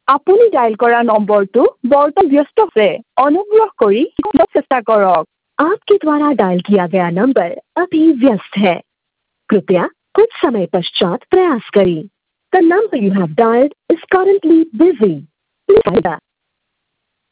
আপুনি ডায়েল কৰা নম্বৰটো বৰ্তমান ব্যস্ত আছে অনুগ্ৰহ কৰি চেষ্টা কৰক आपके द्वारा डायल किया गया नंबर अभी व्यस्त है कृपया कुछ समय पश्चात प्रयास करें The number you have dialed is currently busy. Please